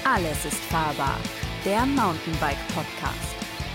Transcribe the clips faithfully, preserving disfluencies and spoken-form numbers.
Alles ist fahrbar, der Mountainbike-Podcast.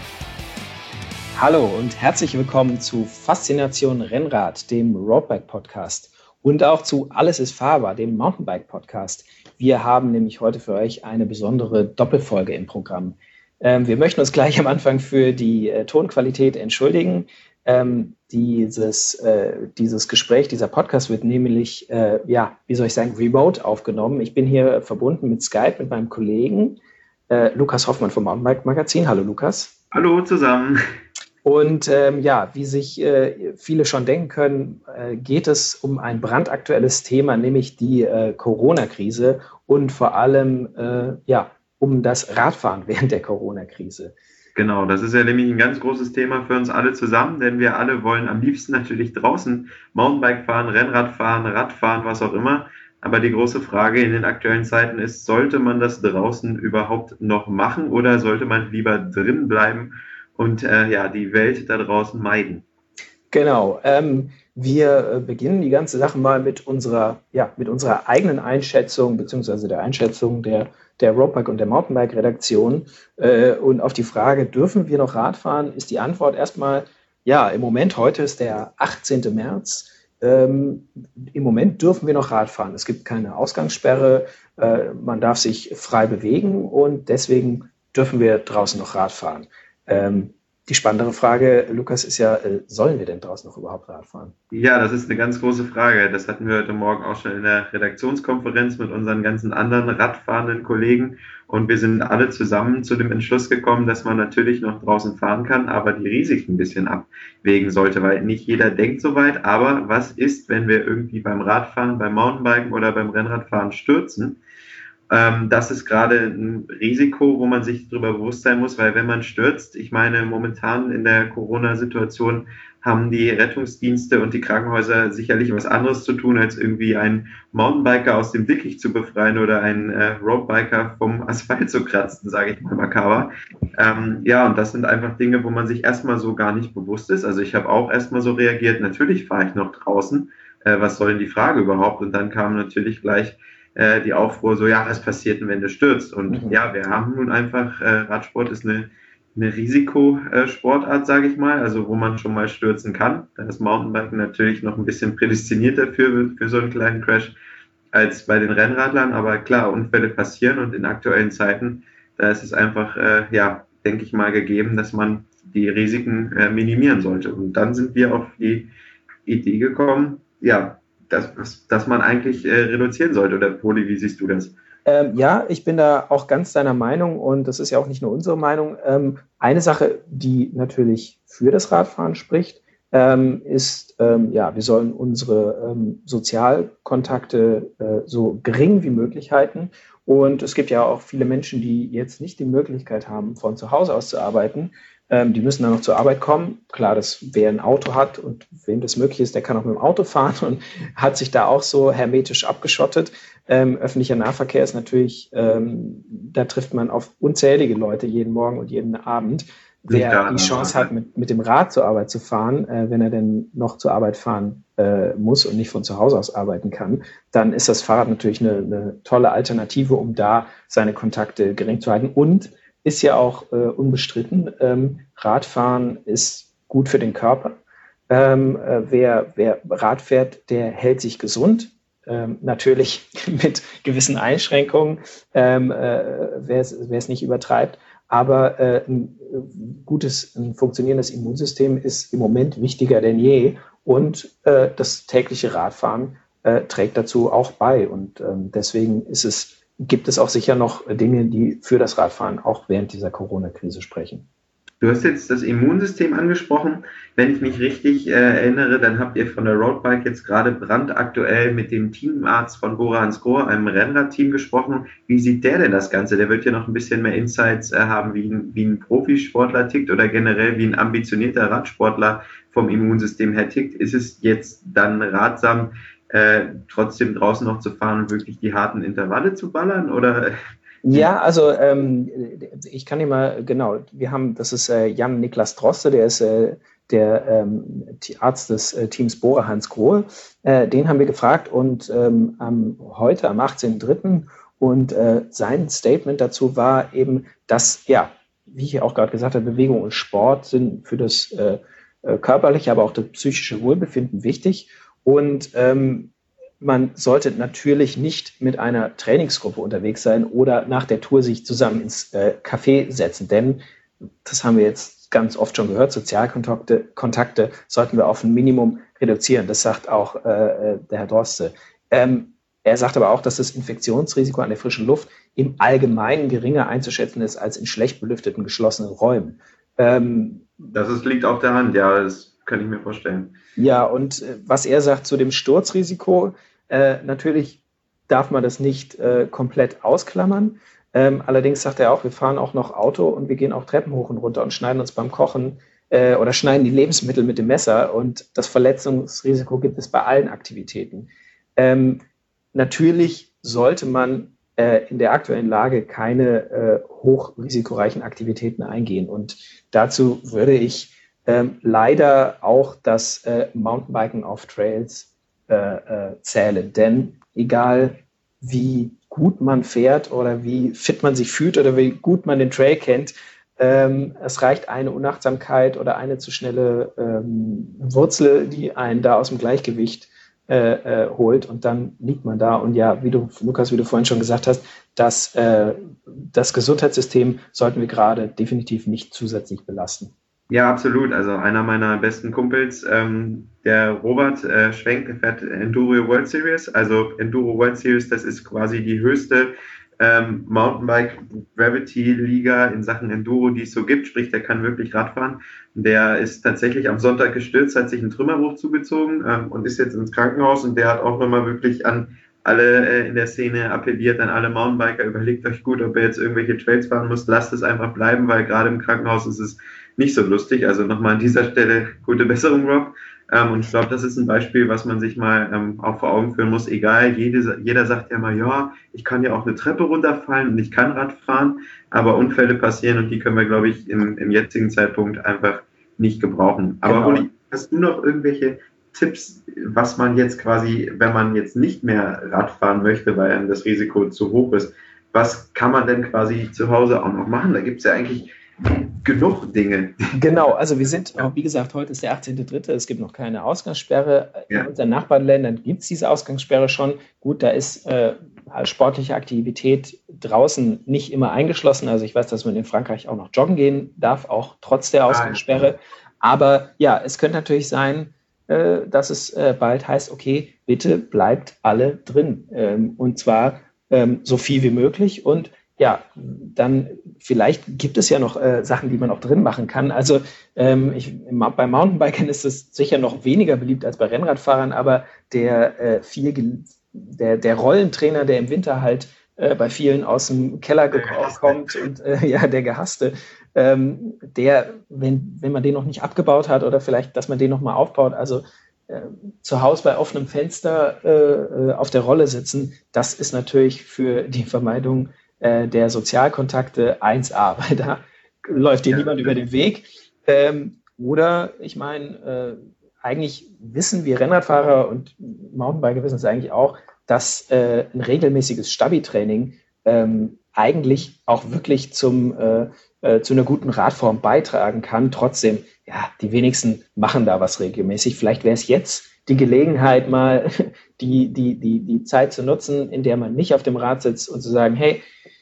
Hallo und herzlich willkommen zu Faszination Rennrad, dem Roadbike-Podcast und auch zu Alles ist fahrbar, dem Mountainbike-Podcast. Wir haben nämlich heute für euch eine besondere Doppelfolge im Programm. Ähm, wir möchten uns gleich am Anfang für die äh, Tonqualität entschuldigen. Ähm, dieses, äh, dieses Gespräch, dieser Podcast wird nämlich, äh, ja, wie soll ich sagen, remote aufgenommen. Ich bin hier verbunden mit Skype mit meinem Kollegen äh, Lukas Hoffmann vom Mountainbike Magazin. Hallo Lukas. Hallo zusammen. Und ähm, ja, wie sich äh, viele schon denken können, äh, geht es um ein brandaktuelles Thema, nämlich die äh, Corona-Krise und vor allem äh, ja, um das Radfahren während der Corona-Krise. Genau, das ist ja nämlich ein ganz großes Thema für uns alle zusammen, denn wir alle wollen am liebsten natürlich draußen Mountainbike fahren, Rennrad fahren, Radfahren, was auch immer. Aber die große Frage in den aktuellen Zeiten ist, sollte man das draußen überhaupt noch machen oder sollte man lieber drin bleiben und äh, ja, die Welt da draußen meiden? Genau, ähm, wir äh, beginnen die ganze Sache mal mit unserer, ja, mit unserer eigenen Einschätzung, beziehungsweise der Einschätzung der, der Roadbike- und der Mountainbike-Redaktion. Äh, und auf die Frage, dürfen wir noch Rad fahren, ist die Antwort erstmal, ja, im Moment, heute ist der achtzehnten März, ähm, im Moment dürfen wir noch Rad fahren. Es gibt keine Ausgangssperre, äh, man darf sich frei bewegen und deswegen dürfen wir draußen noch Rad fahren. Ähm, Die spannendere Frage, Lukas, ist ja, äh, sollen wir denn draußen noch überhaupt Rad fahren? Ja, das ist eine ganz große Frage. Das hatten wir heute Morgen auch schon in der Redaktionskonferenz mit unseren ganzen anderen radfahrenden Kollegen. Und wir sind alle zusammen zu dem Entschluss gekommen, dass man natürlich noch draußen fahren kann, aber die Risiken ein bisschen abwägen sollte, weil nicht jeder denkt so weit. Aber was ist, wenn wir irgendwie beim Radfahren, beim Mountainbiken oder beim Rennradfahren stürzen? Das ist gerade ein Risiko, wo man sich darüber bewusst sein muss, weil wenn man stürzt, ich meine, momentan in der Corona-Situation haben die Rettungsdienste und die Krankenhäuser sicherlich was anderes zu tun, als irgendwie einen Mountainbiker aus dem Dickicht zu befreien oder einen äh, Roadbiker vom Asphalt zu kratzen, sage ich mal makaber. Ähm, ja, und das sind einfach Dinge, wo man sich erstmal so gar nicht bewusst ist. Also ich habe auch erstmal so reagiert, natürlich fahre ich noch draußen, äh, was soll denn die Frage überhaupt? Und dann kam natürlich gleich die Aufruhr so, ja, was passiert denn, wenn du stürzt? Und mhm. ja, wir haben nun einfach, äh, Radsport ist eine, eine Risikosportart, sage ich mal, also wo man schon mal stürzen kann. Da ist Mountainbiken natürlich noch ein bisschen prädestiniert dafür, für so einen kleinen Crash, als bei den Rennradlern. Aber klar, Unfälle passieren und in aktuellen Zeiten, da ist es einfach, äh, ja, denke ich mal, gegeben, dass man die Risiken äh, minimieren sollte. Und dann sind wir auf die Idee gekommen, ja, Dass, dass man eigentlich äh, reduzieren sollte. Oder Poli, wie siehst du das? Ähm, ja, ich bin da auch ganz deiner Meinung und das ist ja auch nicht nur unsere Meinung. Ähm, eine Sache, die natürlich für das Radfahren spricht, ähm, ist, ähm, ja, wir sollen unsere ähm, Sozialkontakte äh, so gering wie möglich halten. Und es gibt ja auch viele Menschen, die jetzt nicht die Möglichkeit haben, von zu Hause aus zu arbeiten. Ähm, die müssen dann noch zur Arbeit kommen. Klar, dass wer ein Auto hat und wem das möglich ist, der kann auch mit dem Auto fahren und hat sich da auch so hermetisch abgeschottet. Ähm, öffentlicher Nahverkehr ist natürlich, ähm, da trifft man auf unzählige Leute jeden Morgen und jeden Abend. Wer die Chance hat, mit, mit dem Rad zur Arbeit zu fahren, äh, wenn er denn noch zur Arbeit fahren äh, muss und nicht von zu Hause aus arbeiten kann, dann ist das Fahrrad natürlich eine, eine tolle Alternative, um da seine Kontakte gering zu halten. Und ist ja auch äh, unbestritten, ähm, Radfahren ist gut für den Körper. Ähm, äh, wer, wer Rad fährt, der hält sich gesund. Ähm, natürlich mit gewissen Einschränkungen, ähm, äh, wer es nicht übertreibt. Aber äh, ein gutes, ein funktionierendes Immunsystem ist im Moment wichtiger denn je. Und äh, das tägliche Radfahren äh, trägt dazu auch bei. Und ähm, deswegen ist es gibt es auch sicher noch Dinge, die für das Radfahren auch während dieser Corona-Krise sprechen. Du hast jetzt das Immunsystem angesprochen. Wenn ich mich richtig äh, erinnere, dann habt ihr von der Roadbike jetzt gerade brandaktuell mit dem Teamarzt von Bora Hansgrohe, einem Rennradteam, gesprochen. Wie sieht der denn das Ganze? Der wird ja noch ein bisschen mehr Insights äh, haben, wie ein, wie ein Profisportler tickt oder generell wie ein ambitionierter Radsportler vom Immunsystem her tickt. Ist es jetzt dann ratsam, Äh, trotzdem draußen noch zu fahren und wirklich die harten Intervalle zu ballern? Oder? Ja, also ähm, ich kann dir mal, genau, wir haben, das ist äh, Jan-Niklas Droste, der ist äh, der ähm, Arzt des äh, Teams Bora Hansgrohe. Äh, den haben wir gefragt und ähm, am, heute, am achtzehnten dritten Und äh, sein Statement dazu war eben, dass, ja, wie ich auch gerade gesagt habe, Bewegung und Sport sind für das äh, körperliche, aber auch das psychische Wohlbefinden wichtig. Und ähm, man sollte natürlich nicht mit einer Trainingsgruppe unterwegs sein oder nach der Tour sich zusammen ins äh, Café setzen, denn das haben wir jetzt ganz oft schon gehört, Sozialkontakte Kontakte sollten wir auf ein Minimum reduzieren. Das sagt auch äh, der Herr Droste. Ähm, er sagt aber auch, dass das Infektionsrisiko an der frischen Luft im Allgemeinen geringer einzuschätzen ist als in schlecht belüfteten, geschlossenen Räumen. Ähm, das ist, liegt auf der Hand, ja, das kann ich mir vorstellen. Ja, und äh, was er sagt zu dem Sturzrisiko, äh, natürlich darf man das nicht äh, komplett ausklammern. Ähm, allerdings sagt er auch, wir fahren auch noch Auto und wir gehen auch Treppen hoch und runter und schneiden uns beim Kochen äh, oder schneiden die Lebensmittel mit dem Messer. Und das Verletzungsrisiko gibt es bei allen Aktivitäten. Ähm, natürlich sollte man äh, in der aktuellen Lage keine äh, hochrisikoreichen Aktivitäten eingehen. Und dazu würde ich ähm, leider auch das äh, Mountainbiken auf Trails äh, äh, zählen. Denn egal wie gut man fährt oder wie fit man sich fühlt oder wie gut man den Trail kennt, ähm, es reicht eine Unachtsamkeit oder eine zu schnelle ähm, Wurzel, die einen da aus dem Gleichgewicht äh, äh, holt und dann liegt man da. Und ja, wie du, Lukas, wie du vorhin schon gesagt hast, dass, äh, das Gesundheitssystem sollten wir gerade definitiv nicht zusätzlich belasten. Ja, absolut. Also einer meiner besten Kumpels, ähm, der Robert äh, Schwenk, der fährt Enduro World Series. Also Enduro World Series, das ist quasi die höchste ähm, Mountainbike Gravity Liga in Sachen Enduro, die es so gibt. Sprich, der kann wirklich Radfahren. Der ist tatsächlich am Sonntag gestürzt, hat sich einen Trümmerbruch zugezogen ähm, und ist jetzt ins Krankenhaus. Und der hat auch nochmal wirklich an alle äh, in der Szene appelliert, an alle Mountainbiker, überlegt euch gut, ob ihr jetzt irgendwelche Trails fahren müsst, lasst es einfach bleiben, weil gerade im Krankenhaus ist es nicht so lustig. Also nochmal an dieser Stelle gute Besserung, Rob. Ähm, und ich glaube, das ist ein Beispiel, was man sich mal ähm, auch vor Augen führen muss. Egal, jede, jeder sagt ja mal, ja, ich kann ja auch eine Treppe runterfallen und ich kann Rad fahren, aber Unfälle passieren und die können wir, glaube ich, im, im jetzigen Zeitpunkt einfach nicht gebrauchen. Aber genau. Uli, hast du noch irgendwelche Tipps, was man jetzt quasi, wenn man jetzt nicht mehr Rad fahren möchte, weil einem das Risiko zu hoch ist, was kann man denn quasi zu Hause auch noch machen? Da gibt es ja eigentlich genug Dinge. Genau, also wir sind, wie gesagt, heute ist der achtzehnter dritte Es gibt noch keine Ausgangssperre. Ja. In unseren Nachbarländern gibt es diese Ausgangssperre schon. Gut, da ist äh, sportliche Aktivität draußen nicht immer eingeschlossen. Also ich weiß, dass man in Frankreich auch noch joggen gehen darf, auch trotz der Ausgangssperre. Aber ja, es könnte natürlich sein, äh, dass es äh, bald heißt, okay, bitte bleibt alle drin. Ähm, und zwar ähm, so viel wie möglich. Und ja, dann vielleicht gibt es ja noch äh, Sachen, die man auch drin machen kann. Also ähm, ich, bei Mountainbikern ist es sicher noch weniger beliebt als bei Rennradfahrern, aber der, äh, viel, der, der Rollentrainer, der im Winter halt äh, bei vielen aus dem Keller geko- kommt und äh, ja, der Gehasste, ähm, der, wenn, wenn man den noch nicht abgebaut hat oder vielleicht, dass man den noch mal aufbaut, also äh, zu Hause bei offenem Fenster äh, auf der Rolle sitzen, das ist natürlich für die Vermeidung der Sozialkontakte eins a, weil da läuft dir ja niemand über den Weg. Ähm, oder, ich meine, äh, eigentlich wissen wir Rennradfahrer und Mountainbiker wissen es eigentlich auch, dass äh, ein regelmäßiges Stabi-Training ähm, eigentlich auch wirklich zum, äh, äh, zu einer guten Radform beitragen kann. Trotzdem, ja, die wenigsten machen da was regelmäßig. Vielleicht wäre es jetzt die Gelegenheit, mal die, die, die, die Zeit zu nutzen, in der man nicht auf dem Rad sitzt und zu sagen, hey,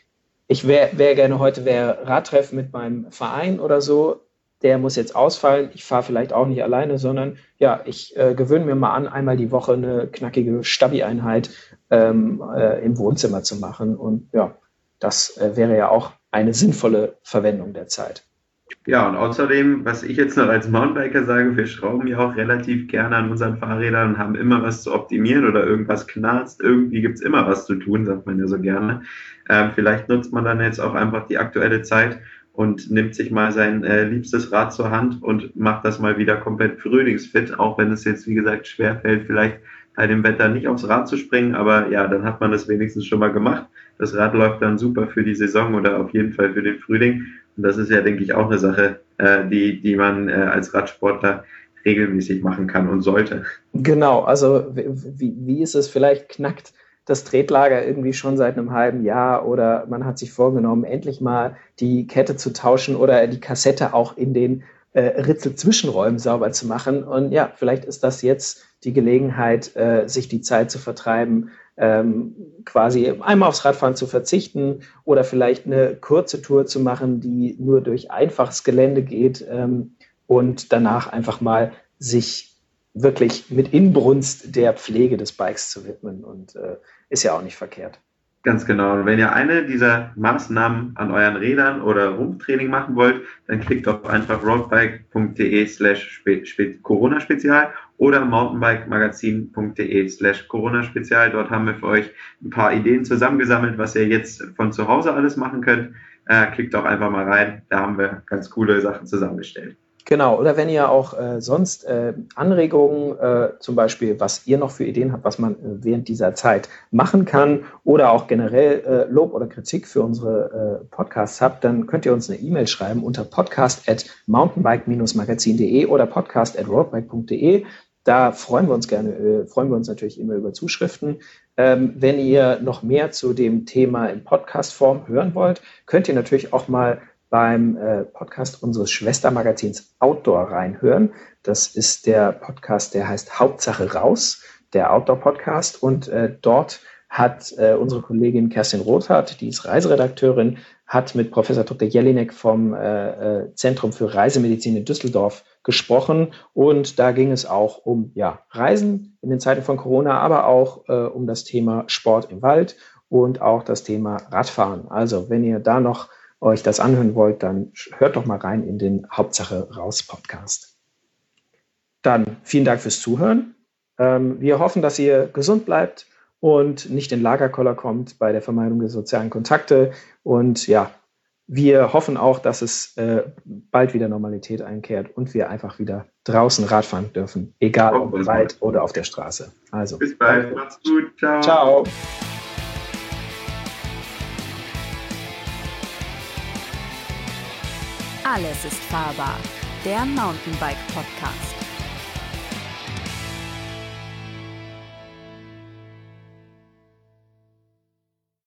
ich wäre wär gerne heute wär Radtreff mit meinem Verein oder so, der muss jetzt ausfallen. Ich fahre vielleicht auch nicht alleine, sondern ja, ich äh, gewöhne mir mal an, einmal die Woche eine knackige Stabi-Einheit ähm, äh, im Wohnzimmer zu machen. Und ja, das äh, wäre ja auch eine sinnvolle Verwendung der Zeit. Ja, und außerdem, was ich jetzt noch als Mountainbiker sage, wir schrauben ja auch relativ gerne an unseren Fahrrädern und haben immer was zu optimieren oder irgendwas knarzt. Irgendwie gibt's immer was zu tun, sagt man ja so gerne. Ähm, vielleicht nutzt man dann jetzt auch einfach die aktuelle Zeit und nimmt sich mal sein äh, liebstes Rad zur Hand und macht das mal wieder komplett frühlingsfit, auch wenn es jetzt, wie gesagt, schwerfällt, vielleicht bei dem Wetter nicht aufs Rad zu springen, aber ja, dann hat man das wenigstens schon mal gemacht. Das Rad läuft dann super für die Saison oder auf jeden Fall für den Frühling. Und das ist ja, denke ich, auch eine Sache, äh, die, die man äh, als Radsportler regelmäßig machen kann und sollte. Genau, also wie, wie ist es, vielleicht knackt das Tretlager irgendwie schon seit einem halben Jahr oder man hat sich vorgenommen, endlich mal die Kette zu tauschen oder die Kassette auch in den äh, Ritzel-Zwischenräumen sauber zu machen. Und ja, vielleicht ist das jetzt die Gelegenheit, äh, sich die Zeit zu vertreiben, ähm, quasi einmal aufs Radfahren zu verzichten oder vielleicht eine kurze Tour zu machen, die nur durch einfaches Gelände geht ähm, und danach einfach mal sich wirklich mit Inbrunst der Pflege des Bikes zu widmen und äh, ist ja auch nicht verkehrt. Ganz genau. Und wenn ihr eine dieser Maßnahmen an euren Rädern oder Rumpftraining machen wollt, dann klickt doch einfach roadbike.de slash Corona-Spezial oder mountainbikemagazin.de slash Corona-Spezial. Dort haben wir für euch ein paar Ideen zusammengesammelt, was ihr jetzt von zu Hause alles machen könnt. Äh, klickt doch einfach mal rein. Da haben wir ganz coole Sachen zusammengestellt. Genau, oder wenn ihr auch äh, sonst äh, Anregungen, äh, zum Beispiel, was ihr noch für Ideen habt, was man äh, während dieser Zeit machen kann oder auch generell äh, Lob oder Kritik für unsere äh, Podcasts habt, dann könnt ihr uns eine E-Mail schreiben unter podcast at mountainbike magazin punkt de oder podcast at roadbike punkt de. Da freuen wir uns gerne, äh, freuen wir uns natürlich immer über Zuschriften. Ähm, wenn ihr noch mehr zu dem Thema in Podcast-Form hören wollt, könnt ihr natürlich auch mal beim äh, Podcast unseres Schwestermagazins Outdoor reinhören. Das ist der Podcast, der heißt Hauptsache raus, der Outdoor-Podcast. Und äh, dort hat äh, unsere Kollegin Kerstin Rothardt, die ist Reiseredakteurin, hat mit Professor Doktor Jelinek vom äh, äh, Zentrum für Reisemedizin in Düsseldorf gesprochen. Und da ging es auch um ja, Reisen in den Zeiten von Corona, aber auch äh, um das Thema Sport im Wald und auch das Thema Radfahren. Also wenn ihr da noch euch das anhören wollt, dann hört doch mal rein in den Hauptsache raus Podcast. Dann vielen Dank fürs Zuhören. Ähm, wir hoffen, dass ihr gesund bleibt und nicht in Lagerkoller kommt bei der Vermeidung der sozialen Kontakte. Und ja, wir hoffen auch, dass es äh, bald wieder Normalität einkehrt und wir einfach wieder draußen Radfahren dürfen, egal ob im Wald oder auf der Straße. Also bis bald, danke. Macht's gut, ciao. Ciao. Alles ist fahrbar. Der Mountainbike Podcast.